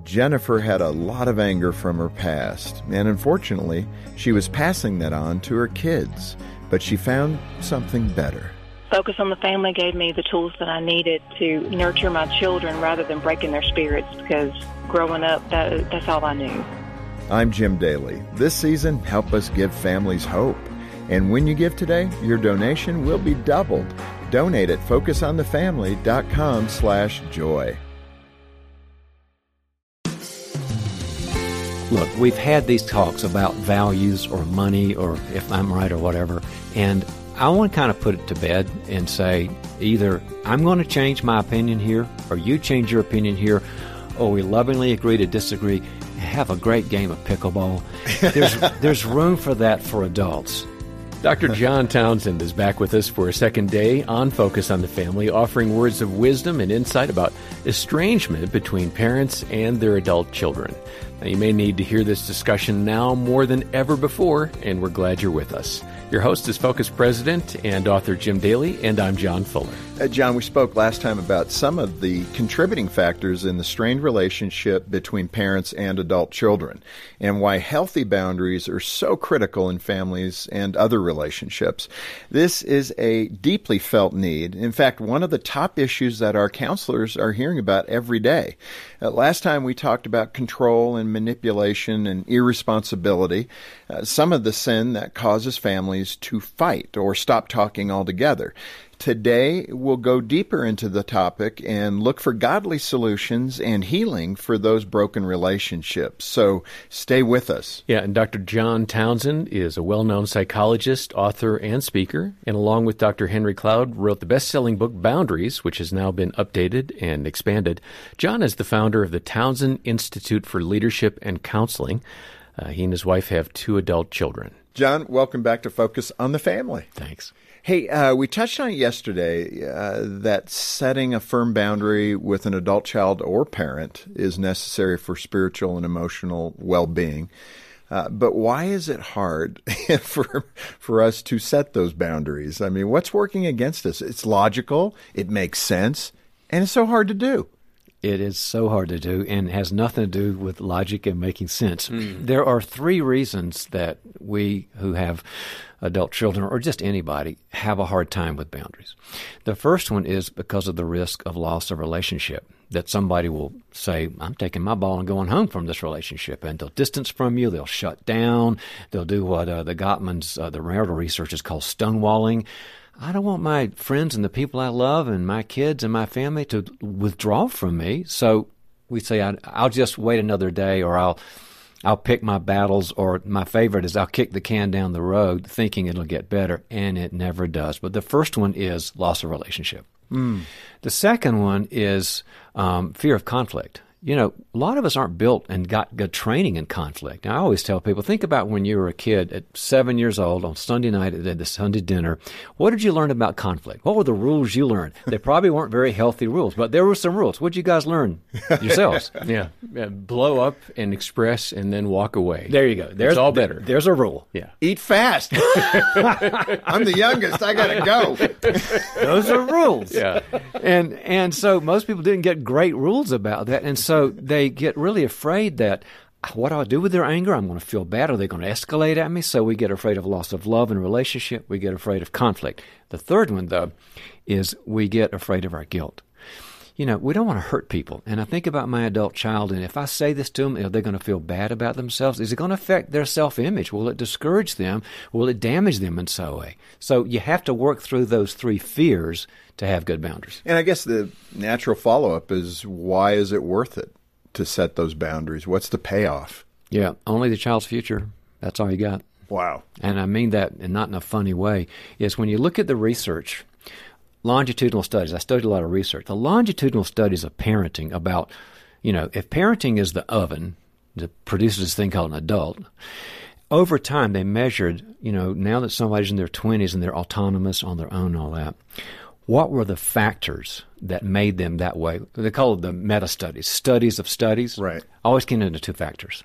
Jennifer had a lot of anger from her past, and unfortunately, she was passing that on to her kids. But she found something better. Focus on the Family gave me the tools that I needed to nurture my children rather than breaking their spirits, because growing up, that's all I knew. I'm Jim Daly. This season, help us give families hope. And when you give today, your donation will be doubled. Donate at focusonthefamily.com/joy. Look, we've had these talks about values or money or if I'm right or whatever, and I want to kind of put it to bed and say either I'm going to change my opinion here or you change your opinion here, or we lovingly agree to disagree and have a great game of pickleball. There's room for that for adults. Dr. John Townsend is back with us for a second day on Focus on the Family, offering words of wisdom and insight about estrangement between parents and their adult children. Now, you may need to hear this discussion now more than ever before, and we're glad you're with us. Your host is Focus President and author Jim Daly, and I'm John Fuller. John, we spoke last time about some of the contributing factors in the strained relationship between parents and adult children, and why healthy boundaries are so critical in families and other relationships. This is a deeply felt need. In fact, one of the top issues that our counselors are hearing about every day. Last time we talked about control and manipulation and irresponsibility, some of the sin that causes families to fight or stop talking altogether. Today, we'll go deeper into the topic and look for godly solutions and healing for those broken relationships. So stay with us. Yeah, and Dr. John Townsend is a well-known psychologist, author, and speaker, and along with Dr. Henry Cloud, wrote the best-selling book Boundaries, which has now been updated and expanded. John is the founder of the Townsend Institute for Leadership and Counseling. He and his wife have 2 adult children. John, welcome back to Focus on the Family. Thanks. Hey, we touched on it yesterday that setting a firm boundary with an adult child or parent is necessary for spiritual and emotional well-being. But why is it hard for us to set those boundaries? I mean, what's working against us? It's logical, it makes sense, and it's so hard to do. It is so hard to do and has nothing to do with logic and making sense. There are 3 reasons that we who have adult children or just anybody have a hard time with boundaries. The first one is because of the risk of loss of relationship, that somebody will say, I'm taking my ball and going home from this relationship, and they'll distance from you, they'll shut down, they'll do what the Gottmans, the marital researchers call stonewalling. I don't want my friends and the people I love and my kids and my family to withdraw from me. So we say, I'll just wait another day, or I'll pick my battles, or my favorite is I'll kick the can down the road thinking it'll get better, and it never does. But the first one is loss of relationship. The second one is fear of conflict. You know, a lot of us aren't built and got good training in conflict. Now, I always tell people, think about when you were a kid at 7 years old on Sunday night at the Sunday dinner. What did you learn about conflict? What were the rules you learned? They probably weren't very healthy rules, but there were some rules. What did you guys learn yourselves? Yeah. Blow up and express and then walk away. There you go. It's all better. There's a rule. Yeah. Eat fast. I'm the youngest. I got to go. Those are rules. Yeah. And so most people didn't get great rules about that. And so they get really afraid that, what do I do with their anger? I'm going to feel bad. Are they going to escalate at me? So we get afraid of loss of love and relationship. We get afraid of conflict. The third one, though, is we get afraid of our guilt. You know, we don't want to hurt people. And I think about my adult child, and if I say this to them, are they going to feel bad about themselves? Is it going to affect their self-image? Will it discourage them? Will it damage them in some way? So you have to work through those 3 fears to have good boundaries. And I guess the natural follow-up is, why is it worth it to set those boundaries? What's the payoff? Yeah, only the child's future. That's all you got. Wow. And I mean that, and not in a funny way, is when you look at the research, longitudinal studies, I studied a lot of research, the longitudinal studies of parenting about, you know, if parenting is the oven that produces this thing called an adult, over time they measured, you know, now that somebody's in their 20s and they're autonomous on their own and all that, what were the factors that made them that way? They call it the meta-studies, studies of studies. Right. Always came into 2 factors.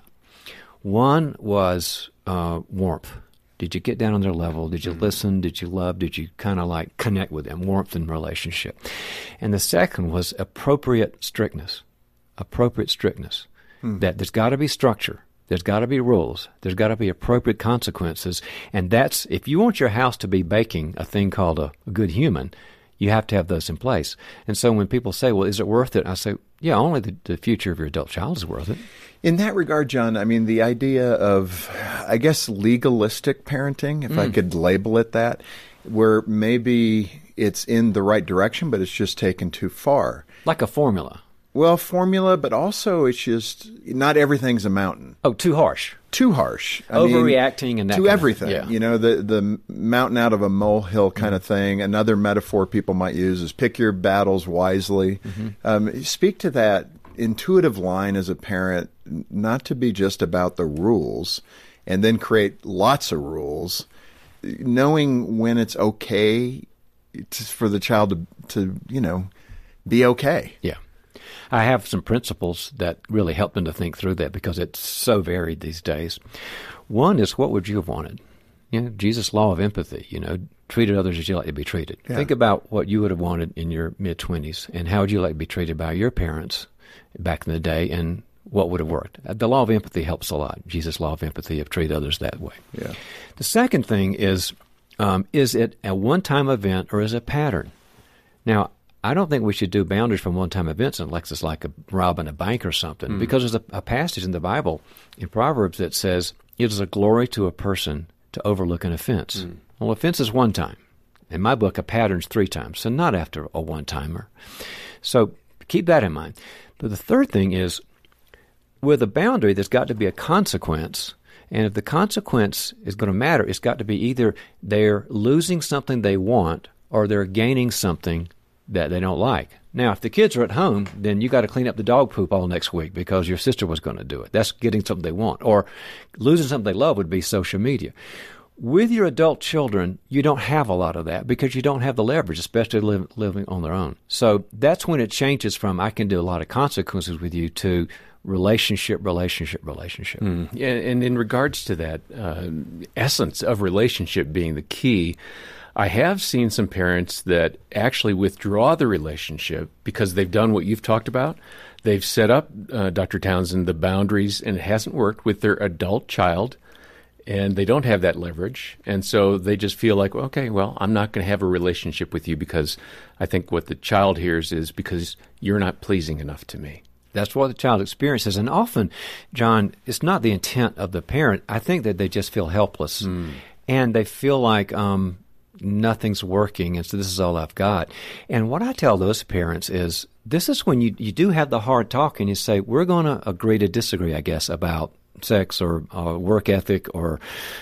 One was warmth. Did you get down on their level? Did you listen? Did you love? Did you kind of like connect with them? Warmth in relationship. And the second was appropriate strictness. Appropriate strictness. that there's got to be structure. There's got to be rules. There's got to be appropriate consequences. And that's, if you want your house to be baking a thing called a good human, you have to have those in place. And so when people say, well, is it worth it? I say, yeah, only the future of your adult child is worth it. In that regard, John, I mean, the idea of, I guess, legalistic parenting, if I could label it that, where maybe it's in the right direction, but it's just taken too far. Like a formula. Well, formula, but also it's just not everything's a mountain. Oh, too harsh. Too harsh. Overreacting and that to everything. Yeah. You know, the mountain out of a molehill kind of thing. Another metaphor people might use is pick your battles wisely. Speak to that intuitive line as a parent, not to be just about the rules and then create lots of rules, knowing when it's okay for the child to be okay. Yeah. I have some principles that really help them to think through that because it's so varied these days. One is, what would you have wanted? Jesus' law of empathy, treated others as you like to be treated. Yeah. Think about what you would have wanted in your mid-20s and how would you like to be treated by your parents back in the day and what would have worked. The law of empathy helps a lot. Jesus' law of empathy, of treat others that way. Yeah. The second thing is it a one-time event or is it a pattern? Now, I don't think we should do boundaries from one-time events unless it's like robbing a bank or something, because there's a passage in the Bible, in Proverbs, that says, it is a glory to a person to overlook an offense. Well, offense is one time. In my book, a pattern's 3 times, so not after a one-timer. So keep that in mind. But the third thing is, with a boundary, there's got to be a consequence, and if the consequence is going to matter, it's got to be either they're losing something they want or they're gaining something that they don't like. Now, if the kids are at home, then you got to clean up the dog poop all next week because your sister was going to do it. That's getting something they want. Or losing something they love would be social media. With your adult children, you don't have a lot of that because you don't have the leverage, especially living on their own. So that's when it changes from I can do a lot of consequences with you to relationship. And in regards to that essence of relationship being the key, I have seen some parents that actually withdraw the relationship because they've done what you've talked about. They've set up, Dr. Townsend, the boundaries, and it hasn't worked with their adult child, and they don't have that leverage. And so they just feel like, okay, well, I'm not going to have a relationship with you because I think what the child hears is because you're not pleasing enough to me. That's what the child experiences. And often, John, it's not the intent of the parent. I think that they just feel helpless. And they feel like nothing's working, and so this is all I've got. And what I tell those parents is, this is when you do have the hard talk and you say, we're going to agree to disagree, I guess, about sex or work ethic or,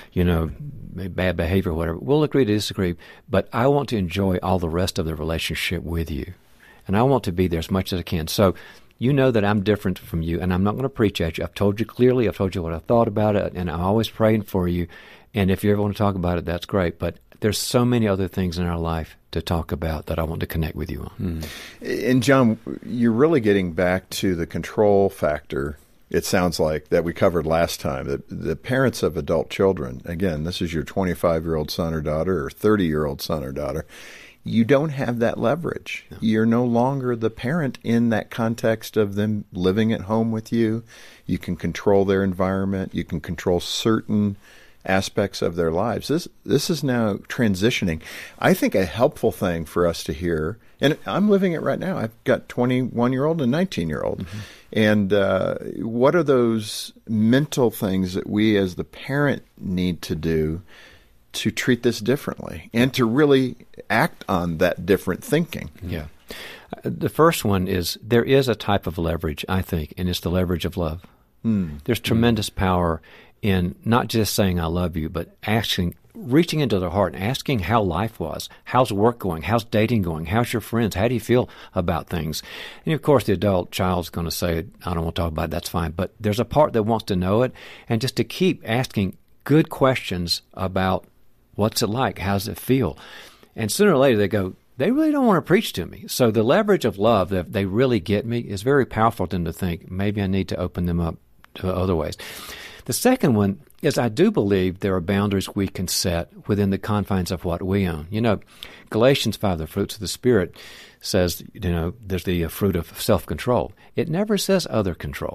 bad behavior or whatever. We'll agree to disagree, but I want to enjoy all the rest of the relationship with you. And I want to be there as much as I can. So you know that I'm different from you, and I'm not going to preach at you. I've told you clearly. I've told you what I thought about it, and I'm always praying for you. And if you ever want to talk about it, that's great. But there's so many other things in our life to talk about that I want to connect with you on. And John, you're really getting back to the control factor, it sounds like, that we covered last time. The parents of adult children, again, this is your 25-year-old son or daughter or 30-year-old son or daughter, you don't have that leverage. No. You're no longer the parent in that context of them living at home with you. You can control their environment. You can control certain aspects of their lives. This is now transitioning. I think a helpful thing for us to hear, and I'm living it right now. I've got 21-year-old and 19-year-old. And what are those mental things that we as the parent need to do to treat this differently and to really act on that different thinking? Yeah. The first one is there is a type of leverage, I think, and it's the leverage of love. There's tremendous power in not just saying I love you, but reaching into their heart and asking how life was. How's work going? How's dating going? How's your friends? How do you feel about things? And, of course, the adult child's going to say, I don't want to talk about it. That's fine. But there's a part that wants to know it, and just to keep asking good questions about what's it like? How's it feel? And sooner or later they go, they really don't want to preach to me. So the leverage of love, that they really get me, is very powerful to them to think, maybe I need to open them up to other ways. The second one is I do believe there are boundaries we can set within the confines of what we own. Galatians 5, the fruits of the Spirit, says, there's the fruit of self-control. It never says other control.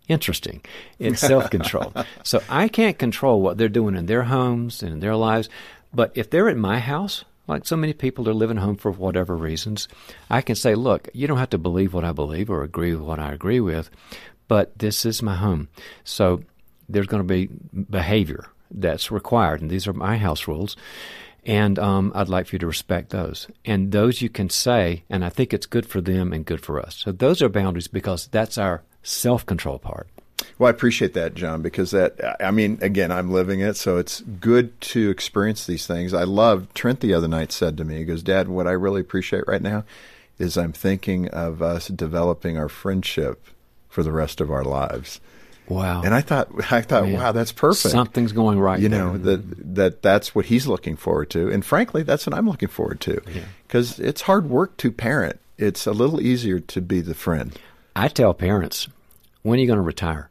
Interesting. It's self-control. So I can't control what they're doing in their homes and in their lives, but if they're at my house, like so many people are living home for whatever reasons, I can say, look, you don't have to believe what I believe or agree with what I agree with, but this is my home. So there's going to be behavior that's required, and these are my house rules, and I'd like for you to respect those. And those you can say, and I think it's good for them and good for us. So those are boundaries because that's our self-control part. Well, I appreciate that, John, because again, I'm living it, so it's good to experience these things. I love, Trent the other night said to me, he goes, Dad, what I really appreciate right now is I'm thinking of us developing our friendship for the rest of our lives. Wow. And I thought, wow, that's perfect. Something's going right. You know, that's what he's looking forward to. And frankly, that's what I'm looking forward to. Because it's hard work to parent. It's a little easier to be the friend. I tell parents, when are you going to retire?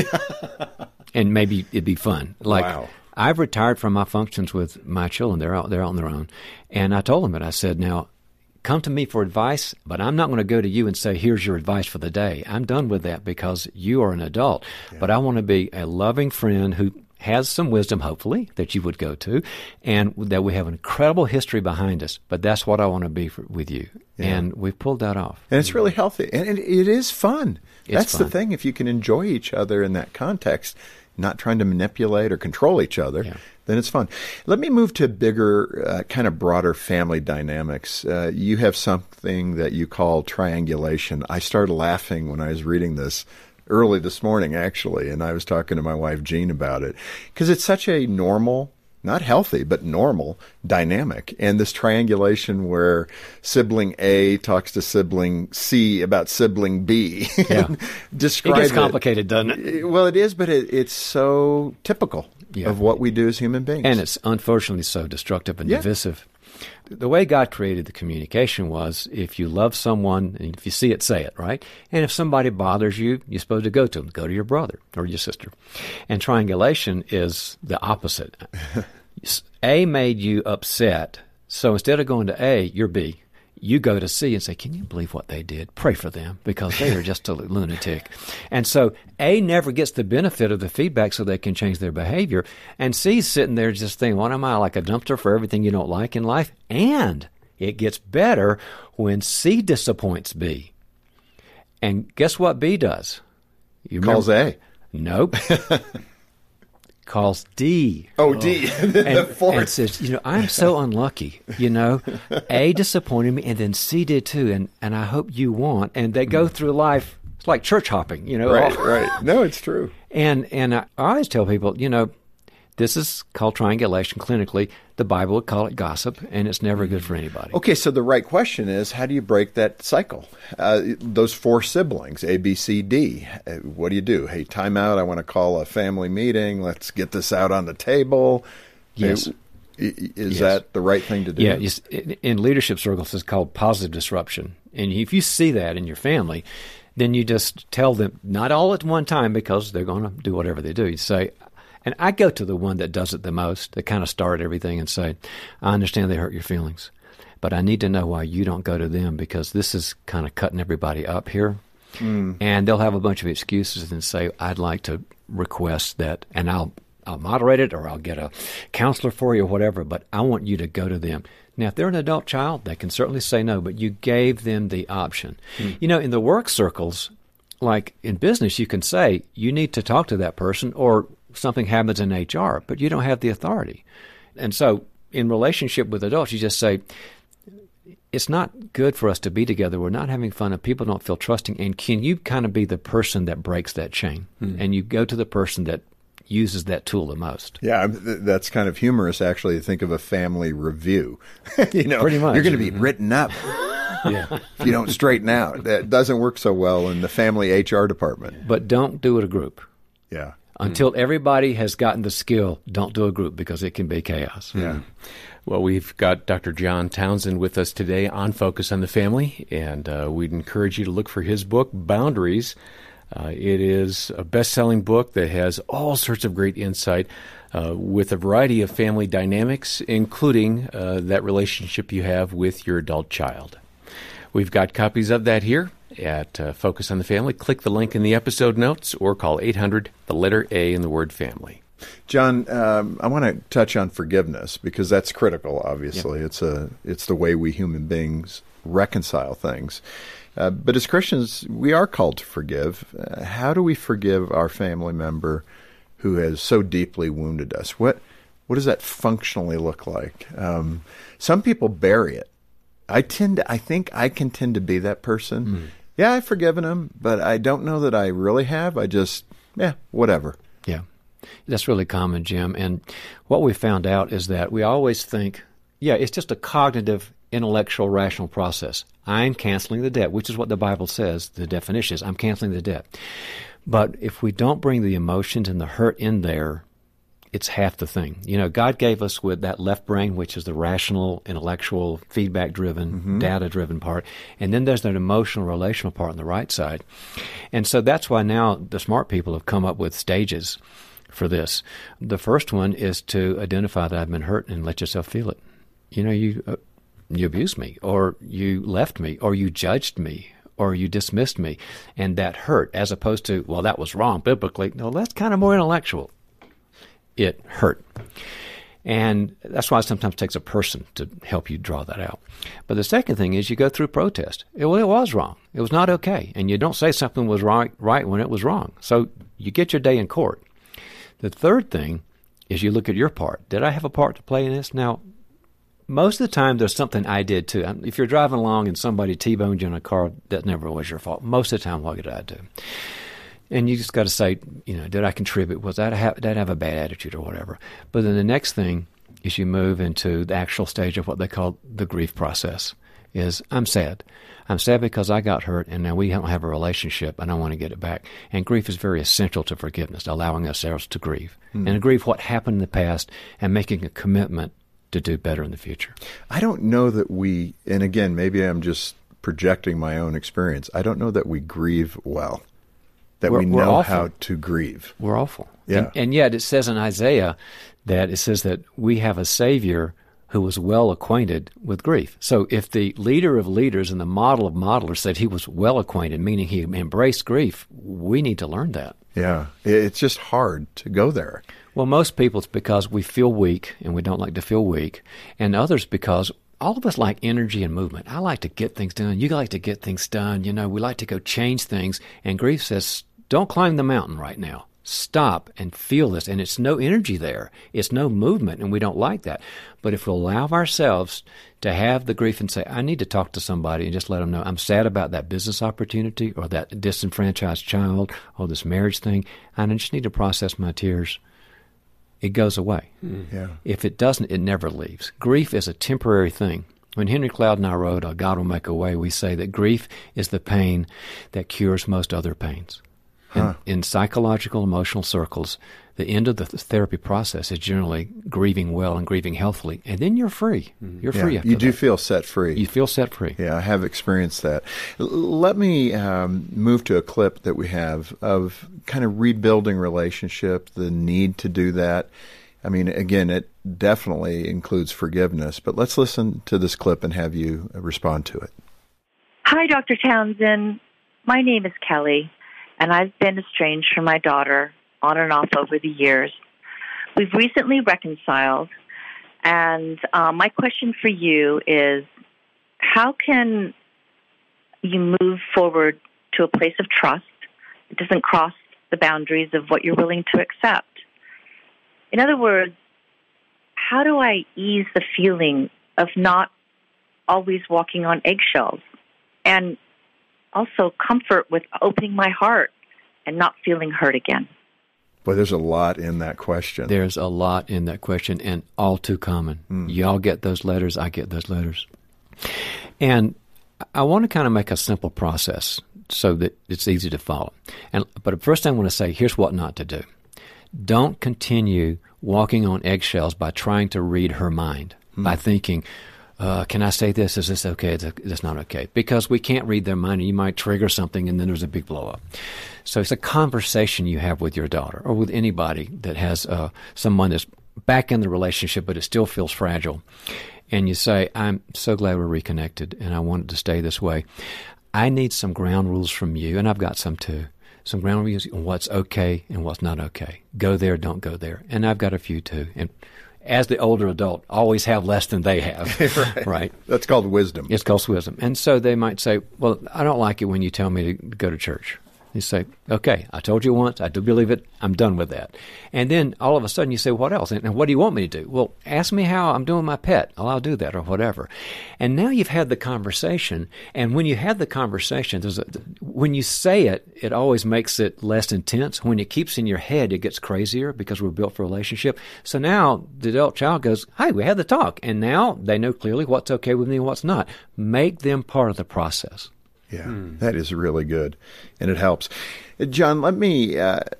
And maybe it'd be fun. Like, wow. I've retired from my functions with my children. They're out on their own. And I told them it. I said, now, come to me for advice, but I'm not going to go to you and say, here's your advice for the day. I'm done with that because you are an adult. Yeah. But I want to be a loving friend who has some wisdom, hopefully, that you would go to, and that we have an incredible history behind us. But that's what I want to be with you. Yeah. And we've pulled that off. And it's really healthy. And it is fun. That's fun. The thing. If you can enjoy each other in that context, not trying to manipulate or control each other, then it's fun. Let me move to bigger, kind of broader family dynamics. You have something that you call triangulation. I started laughing when I was reading this early this morning, actually, and I was talking to my wife, Jean, about it, because it's such a normal, not healthy, but normal dynamic. And this triangulation where sibling A talks to sibling C about sibling B. Yeah. It gets complicated, doesn't it? Well, it is, but it's so typical of what we do as human beings. And it's unfortunately so destructive and divisive. The way God created the communication was if you love someone, and if you see it, say it, right? And if somebody bothers you, you're supposed to go to them. Go to your brother or your sister. And triangulation is the opposite. A made you upset, so instead of going to A, you're B. You go to C and say, can you believe what they did? Pray for them because they are just a lunatic. And so A never gets the benefit of the feedback so they can change their behavior. And C's sitting there just thinking, what am I, like a dumpster for everything you don't like in life? And it gets better when C disappoints B. And guess what B does? Calls A. Nope. Calls D. Oh, D. and says, I'm so unlucky. A disappointed me, and then C did too, and I hope you want. And they go through life. It's like church hopping, Right. No, it's true. And I always tell people, this is called triangulation clinically. The Bible would call it gossip, and it's never good for anybody. Okay, so the right question is, how do you break that cycle? Those four siblings, A, B, C, D, what do you do? Hey, time out, I want to call a family meeting. Let's get this out on the table. Yes. Is that the right thing to do? Yeah, in leadership circles, it's called positive disruption. And if you see that in your family, then you just tell them, not all at one time because they're going to do whatever they do. You say, and I go to the one that does it the most, that kind of start everything and say, I understand they hurt your feelings, but I need to know why you don't go to them because this is kind of cutting everybody up here. And they'll have a bunch of excuses and say, I'd like to request that, and I'll moderate it or I'll get a counselor for you or whatever, but I want you to go to them. Now, if they're an adult child, they can certainly say no, but you gave them the option. In the work circles, like in business, you can say you need to talk to that person or something happens in HR, but you don't have the authority. And so in relationship with adults, you just say, it's not good for us to be together. We're not having fun and people don't feel trusting. And can you kind of be the person that breaks that chain? And you go to the person that uses that tool the most. Yeah, that's kind of humorous, actually, to think of a family review. Pretty much. You're going to be written up if you don't straighten out. That doesn't work so well in the family HR department. But don't do it a group. Yeah. Until everybody has gotten the skill, don't do a group because it can be chaos. Yeah. Well, we've got Dr. John Townsend with us today on Focus on the Family, and we'd encourage you to look for his book, Boundaries. It is a best-selling book that has all sorts of great insight with a variety of family dynamics, including that relationship you have with your adult child. We've got copies of that here, at Focus on the Family. Click the link in the episode notes or call 800, the letter A in the word family. John, I want to touch on forgiveness because that's critical, obviously. Yep. It's the way we human beings reconcile things. But as Christians, we are called to forgive. How do we forgive our family member who has so deeply wounded us? What does that functionally look like? Some people bury it. I think I can tend to be that person. Mm. Yeah, I've forgiven him, but I don't know that I really have. I just, whatever. Yeah, that's really common, Jim. And what we found out is that we always think, it's just a cognitive, intellectual, rational process. I'm canceling the debt, which is what the Bible says. The definition is I'm canceling the debt. But if we don't bring the emotions and the hurt in there, it's half the thing. God gave us with that left brain, which is the rational, intellectual, feedback-driven, data-driven part, and then there's that emotional, relational part on the right side. And so that's why now the smart people have come up with stages for this. The first one is to identify that I've been hurt and let yourself feel it. You abused me, or you left me, or you judged me, or you dismissed me, and that hurt, as opposed to, well, that was wrong biblically. No, that's kind of more intellectual. It hurt. And that's why it sometimes takes a person to help you draw that out. But the second thing is you go through protest. It was wrong. It was not okay. And you don't say something was right when it was wrong. So you get your day in court. The third thing is you look at your part. Did I have a part to play in this? Now, most of the time, there's something I did, too. If you're driving along and somebody T-boned you in a car, that never was your fault. Most of the time, what did I do? And you just got to say, did I contribute? Did I have a bad attitude or whatever? But then the next thing is you move into the actual stage of what they call the grief process, is I'm sad. I'm sad because I got hurt, and now we don't have a relationship. I don't want to get it back. And grief is very essential to forgiveness, allowing ourselves to grieve. And to grieve what happened in the past and making a commitment to do better in the future. I don't know that we, and again, maybe I'm just projecting my own experience, I don't know that we grieve well, that we know awful. How to grieve. We're awful. Yeah. And yet it says in Isaiah that we have a Savior who was well acquainted with grief. So if the leader of leaders and the model of modelers said he was well acquainted, meaning he embraced grief, we need to learn that. Yeah. It's just hard to go there. Well, most people, it's because we feel weak, and we don't like to feel weak, and others because all of us like energy and movement. I like to get things done. You like to get things done. We like to go change things, and grief says, don't climb the mountain right now. Stop and feel this, and it's no energy there. It's no movement, and we don't like that. But if we allow ourselves to have the grief and say, I need to talk to somebody, and just let them know, I'm sad about that business opportunity or that disenfranchised child or this marriage thing, and I just need to process my tears, it goes away. Yeah. If it doesn't, it never leaves. Grief is a temporary thing. When Henry Cloud and I wrote God Will Make a Way, we say that grief is the pain that cures most other pains. In psychological, emotional circles, the end of the therapy process is generally grieving well and grieving healthily, and then you're free. You're free after that. You do feel set free. You feel set free. Yeah, I have experienced that. Let me move to a clip that we have of kind of rebuilding relationship, the need to do that. I mean, again, it definitely includes forgiveness, but let's listen to this clip and have you respond to it. Hi, Dr. Townsend. My name is Kelly, and I've been estranged from my daughter on and off over the years. We've recently reconciled, and my question for you is, how can you move forward to a place of trust? It doesn't cross the boundaries of what you're willing to accept. In other words, how do I ease the feeling of not always walking on eggshells, and also comfort with opening my heart and not feeling hurt again? Boy, there's a lot in that question. There's a lot in that question, and all too common. Y'all get those letters, I get those letters. And I want to kind of make a simple process so that it's easy to follow. But first I want to say, here's what not to do. Don't continue walking on eggshells by trying to read her mind, by thinking, can I say this? Is this okay? Is this not okay? Because we can't read their mind, and you might trigger something, and then there's a big blow-up. So it's a conversation you have with your daughter or with anybody that has someone that's back in the relationship, but it still feels fragile. And you say, I'm so glad we're reconnected, and I want it to stay this way. I need some ground rules from you, and I've got some too. Some ground rules on what's okay and what's not okay. Go there, don't go there. And I've got a few too. And as the older adult, always have less than they have. Right. That's called wisdom. It's called wisdom. And so they might say, well, I don't like it when you tell me to go to church. You say, okay, I told you once, I do believe it, I'm done with that. And then all of a sudden you say, what else? And what do you want me to do? Well, ask me how I'm doing my pet. I'll do that or whatever. And now you've had the conversation, and when you have the conversation, when you say it, it always makes it less intense. When it keeps in your head, it gets crazier because we're built for a relationship. So now the adult child goes, hey, we had the talk, and now they know clearly what's okay with me and what's not. Make them part of the process. Yeah, that is really good, and it helps. John, let me,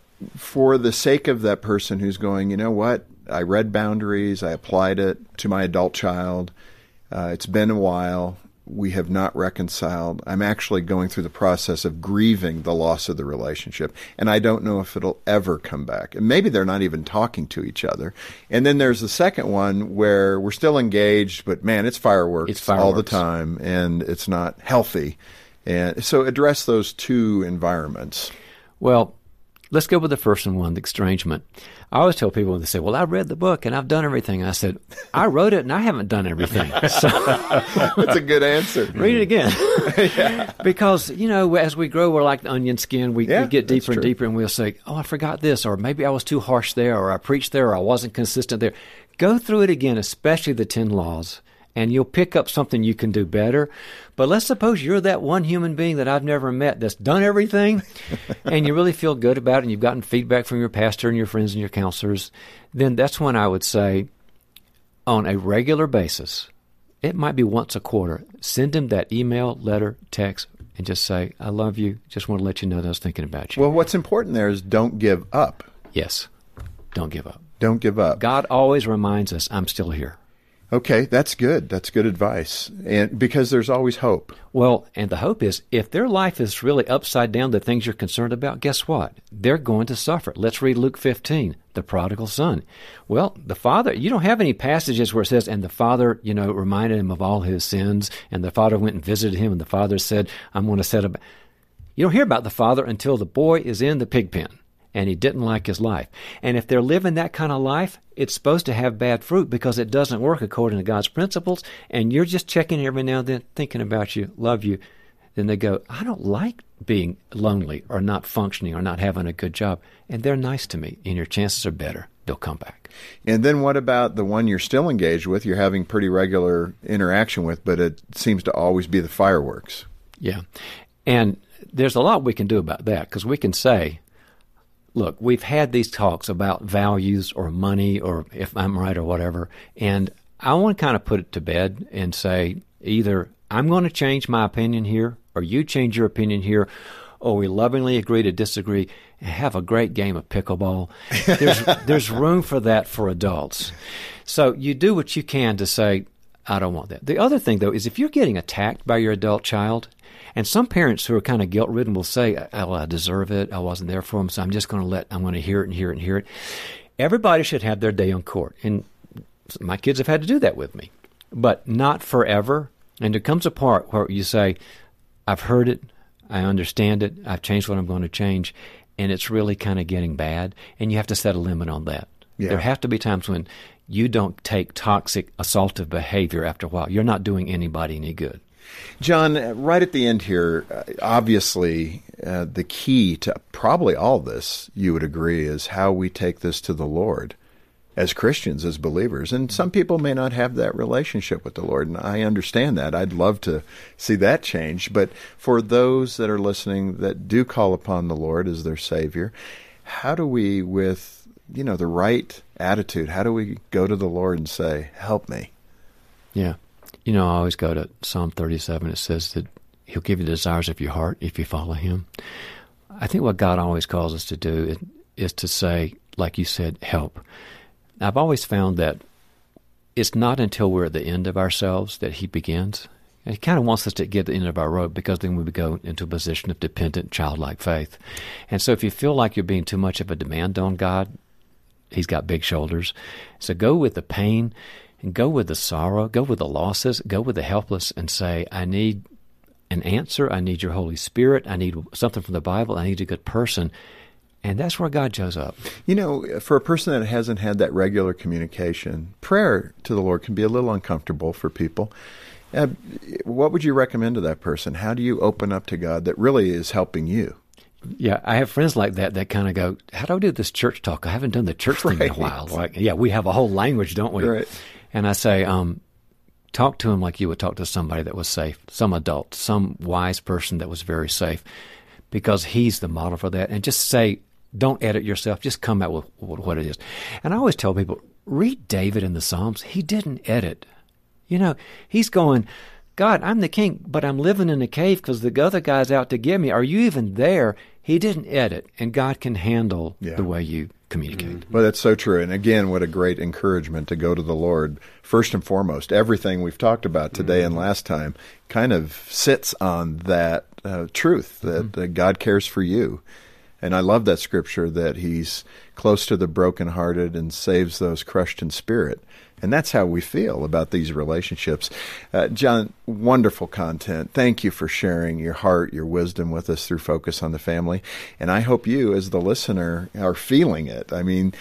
for the sake of that person who's going, you know what, I read boundaries, I applied it to my adult child, it's been a while, we have not reconciled, I'm actually going through the process of grieving the loss of the relationship, and I don't know if it'll ever come back. And maybe they're not even talking to each other. And then there's the second one where we're still engaged, but man, it's fireworks all the time, and it's not healthy. And so address those two environments. Well, let's go with the first one, the estrangement. I always tell people, they say, well, I read the book and I've done everything. I said, I wrote it and I haven't done everything. So, that's a good answer. Read it again. Yeah. Because, as we grow, we're like the onion skin. We get deeper and deeper, and we'll say, oh, I forgot this, or maybe I was too harsh there, or I preached there, or I wasn't consistent there. Go through it again, especially the 10 laws. And you'll pick up something you can do better. But let's suppose you're that one human being that I've never met that's done everything, and you really feel good about it, and you've gotten feedback from your pastor and your friends and your counselors. Then that's when I would say, on a regular basis, it might be once a quarter, send them that email, letter, text, and just say, I love you. Just want to let you know that I was thinking about you. Well, what's important there is don't give up. Yes. Don't give up. Don't give up. God always reminds us, I'm still here. Okay, that's good. That's good advice. And because there's always hope. Well, and the hope is, if their life is really upside down, the things you're concerned about, guess what? They're going to suffer. Let's read Luke 15, the prodigal son. Well, the father, you don't have any passages where it says, and the father, reminded him of all his sins, and the father went and visited him, and the father said, I'm going to set up. You don't hear about the father until the boy is in the pig pen, and he didn't like his life. And if they're living that kind of life, it's supposed to have bad fruit because it doesn't work according to God's principles, and you're just checking every now and then, thinking about you, love you. Then they go, I don't like being lonely or not functioning or not having a good job, and they're nice to me, and your chances are better. They'll come back. And then what about the one you're still engaged with, you're having pretty regular interaction with, but it seems to always be the fireworks? Yeah. And there's a lot we can do about that, because we can say, look, we've had these talks about values or money or if I'm right or whatever, and I want to kind of put it to bed and say either I'm going to change my opinion here or you change your opinion here, or we lovingly agree to disagree and have a great game of pickleball. There's room for that for adults. So you do what you can to say, I don't want that. The other thing, though, is if you're getting attacked by your adult child, and some parents who are kind of guilt-ridden will say, oh, I deserve it. I wasn't there for them, so I'm going to hear it and hear it and hear it. Everybody should have their day on court. And my kids have had to do that with me, but not forever. And there comes a part where you say, I've heard it, I understand it, I've changed what I'm going to change, and it's really kind of getting bad, and you have to set a limit on that. Yeah. There have to be times when you don't take toxic, assaultive behavior after a while. You're not doing anybody any good. John, right at the end here, obviously the key to probably all this, you would agree, is how we take this to the Lord as Christians, as believers. And some people may not have that relationship with the Lord, and I understand that. I'd love to see that change. But for those that are listening that do call upon the Lord as their Savior, how do we, with the right attitude, how do we go to the Lord and say, help me? Yeah. I always go to Psalm 37. It says that He'll give you the desires of your heart if you follow Him. I think what God always calls us to do is to say, like you said, help. I've always found that it's not until we're at the end of ourselves that He begins. And He kind of wants us to get to the end of our rope, because then we would go into a position of dependent, childlike faith. And so if you feel like you're being too much of a demand on God, He's got big shoulders. So go with the pain, and go with the sorrow, go with the losses, go with the helpless, and say, I need an answer. I need your Holy Spirit. I need something from the Bible. I need a good person. And that's where God shows up. You know, for a person that hasn't had that regular communication, prayer to the Lord can be a little uncomfortable for people. What would you recommend to that person? How do you open up to God that really is helping you? Yeah, I have friends like that kind of go, how do I do this church talk? I haven't done the church thing in a while. Like, yeah, we have a whole language, don't we? Right. And I say, talk to him like you would talk to somebody that was safe, some adult, some wise person that was very safe, because he's the model for that. And just say, don't edit yourself. Just come out with what it is. And I always tell people, read David in the Psalms. He didn't edit. You know, he's going, God, I'm the king, but I'm living in a cave because the other guy's out to get me. Are you even there? He didn't edit, and God can handle the way you communicate. Mm-hmm. Well, that's so true. And again, what a great encouragement to go to the Lord. First and foremost, everything we've talked about today and last time kind of sits on that truth that God cares for you. And I love that scripture that he's close to the brokenhearted and saves those crushed in spirit. And that's how we feel about these relationships. John, wonderful content. Thank you for sharing your heart, your wisdom with us through Focus on the Family. And I hope you, as the listener, are feeling it. I mean,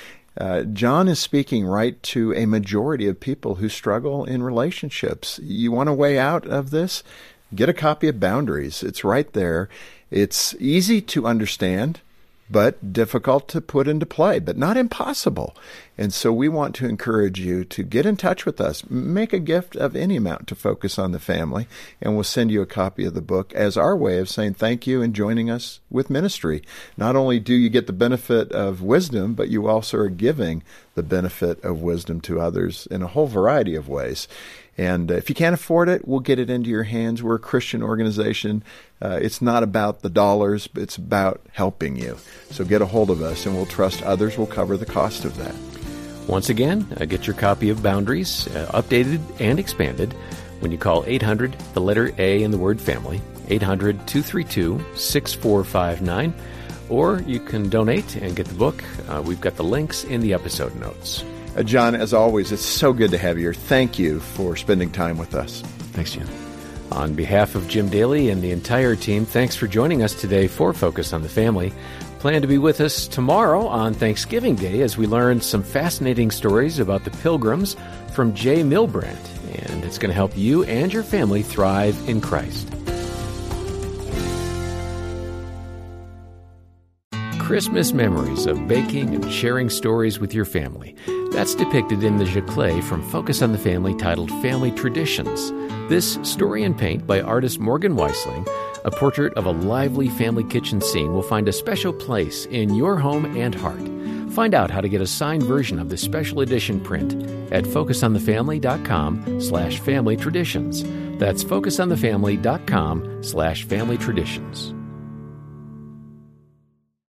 John is speaking right to a majority of people who struggle in relationships. You want a way out of this? Get a copy of Boundaries. It's right there. It's easy to understand, but difficult to put into play, but not impossible. And so we want to encourage you to get in touch with us. Make a gift of any amount to Focus on the Family, and we'll send you a copy of the book as our way of saying thank you and joining us with ministry. Not only do you get the benefit of wisdom, but you also are giving the benefit of wisdom to others in a whole variety of ways. And if you can't afford it, we'll get it into your hands. We're a Christian organization. It's not about the dollars, but it's about helping you. So get a hold of us, and we'll trust others will cover the cost of that. Once again, get your copy of Boundaries, updated and expanded, when you call 800, the letter A in the word family, 800-232-6459, or you can donate and get the book. We've got the links in the episode notes. John, as always, it's so good to have you here. Thank you for spending time with us. Thanks, Jim. On behalf of Jim Daly and the entire team, thanks for joining us today for Focus on the Family. Plan to be with us tomorrow on Thanksgiving Day as we learn some fascinating stories about the Pilgrims from Jay Milbrandt, and it's going to help you and your family thrive in Christ. Christmas memories of baking and sharing stories with your family. That's depicted in the Giclée from Focus on the Family titled Family Traditions. This story in paint by artist Morgan Weisling, a portrait of a lively family kitchen scene, will find a special place in your home and heart. Find out how to get a signed version of this special edition print at focusonthefamily.com/family traditions. That's focusonthefamily.com/family traditions.